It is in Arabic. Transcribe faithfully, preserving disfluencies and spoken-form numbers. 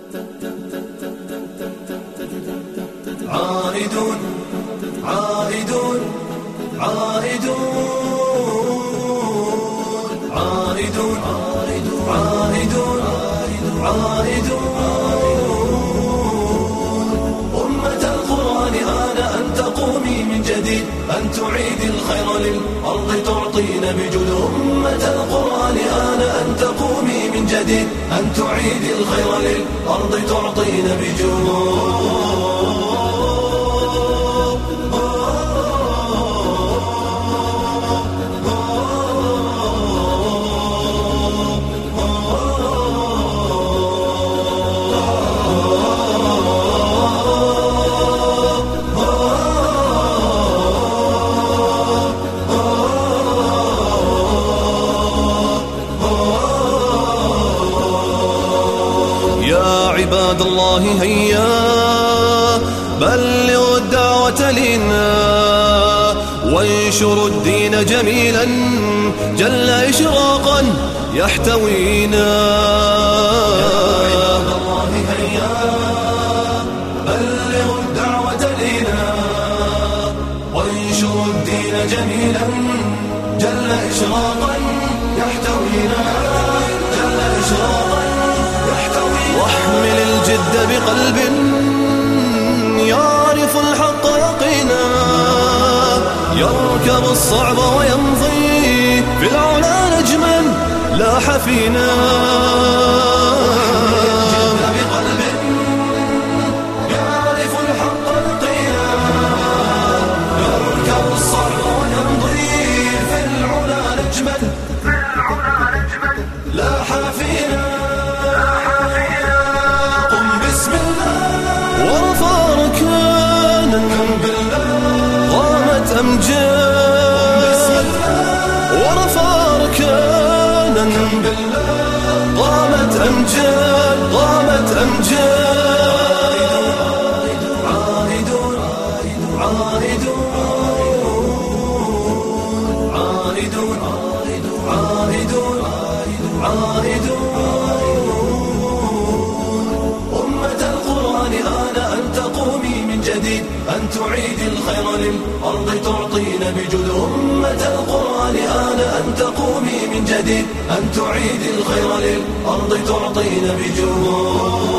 عائدون عائدون عائدون عائدون عائدون عائدون أمة القرآن آن أن تقومي من جديد، أن تعيد الخير للأرض تعطين بجود. أمة القرآن آن أن تقومي من جديد، أن تعيد الخير للأرض تعطين بجود. عباد الله هيا بلغوا الدعوة لنا، وانشروا الدين جميلا جل إشراقا يحتوينا. يا عباد الله هيا بلغوا الدعوة لنا، وانشروا الدين جميلا جل إشراقا يحتوينا، جل إشراقا يحتوينا. واحمل الجد بقلب يعرف الحق يقينا، يركب الصعب ويمضي في العلا نجما لاح فينا. ورفع ركانا قامت أمجاد، قامت أمجاد. عائدون عائدون عائدون عائدون عائدون أمة القرآن آن أن تقومي من جديد، أن تعيد الخير للأرض تعطين بجود. أمة القرآن آن أن تقومي من جديد، أن تعيد الخير للأرض تعطين بجود.